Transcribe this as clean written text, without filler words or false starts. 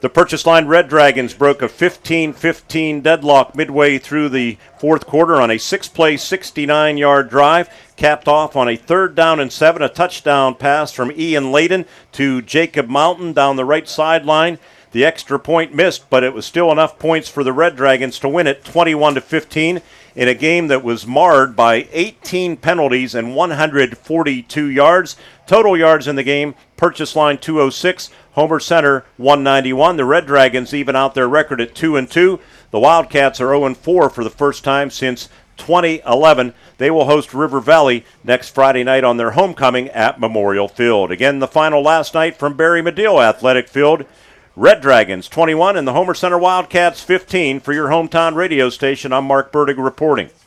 The Purchase Line Red Dragons broke a 15-15 deadlock midway through the fourth quarter on a six-play, 69-yard drive, capped off on a 3rd down and 7, a touchdown pass from Ian Layden to Jacob Mountain down the right sideline. The extra point missed, but it was still enough points for the Red Dragons to win it 21-15 in a game that was marred by 18 penalties and 142 yards. Total yards in the game, Purchase Line 206, Homer Center 191. The Red Dragons even out their record at 2-2. The Wildcats are 0-4 for the first time since 2011. They will host River Valley next Friday night on their homecoming at Memorial Field. Again, the final last night from Barry Medill Athletic Field. Red Dragons 21 and the Homer Center Wildcats 15. For your hometown radio station, I'm Mark Burdig reporting.